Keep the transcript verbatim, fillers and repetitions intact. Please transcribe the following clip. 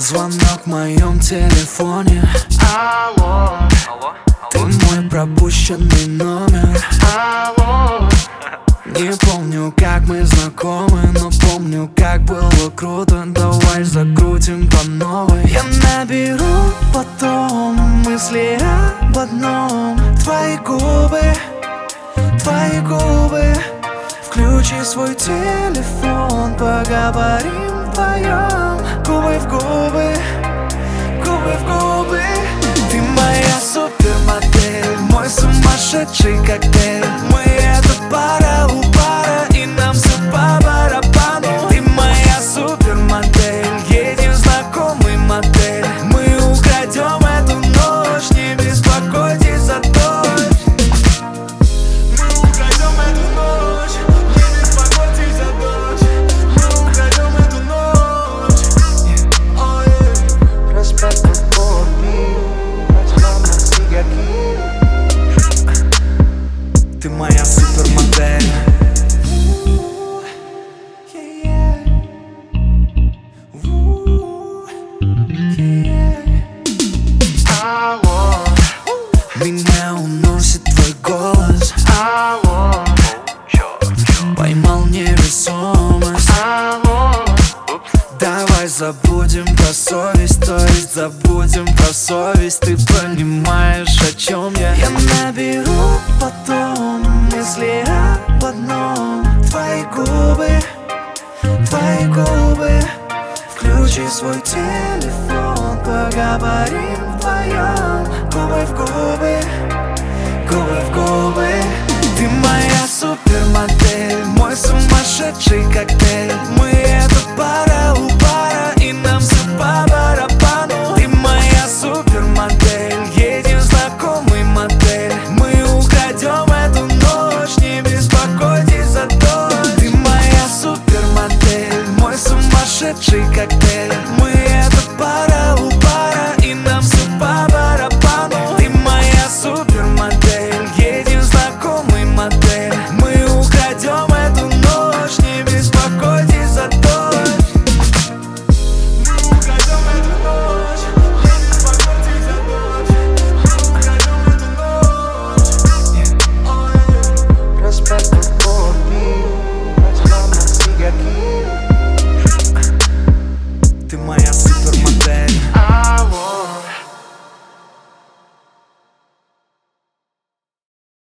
Звонок в моем телефоне. Алло, алло, ты мой пропущенный номер. алло. Не помню, как мы знакомы, но помню, как было круто. Давай закрутим по новой. Я наберу потом мысли об одном. Твои губы, твои губы. Включи свой телефон, поговорим вдвоем. Губы в губы, губы в губы. Ты моя супермодель, мой сумасшедший коктейль. Мы это пара у пара, и нам все по барабану. Ты моя супермодель, едем в знакомый мотель. Мы украдем эту ночь, не беспокойтесь за дождь. Мы украдем эту ночь, не беспокойтесь за дождь. Мы украдем эту ночь. Oh, yeah. Respeto por mí, mas mama sigue aquí. Ты моя супермодель. Алло, Меня уносит твой голос. алло, Поймал невесомость. алло. Давай забудем про совесть, то есть забудем про совесть. Ты понимаешь, о чем я? Я наберу потом мысли об одном. Твои губы, твои губы. Включи свой телефон, поговорим вдвоем. Губы в губы, губы в губы. Ты моя супермодель, мой сумасшедший коктейль. Мы это пара у пара, и нам все по барабану. Ты моя супермодель, едем в знакомый мотель. Мы украдем эту ночь, не беспокойтесь за дождь. Ты моя супермодель, мой сумасшедший коктейль.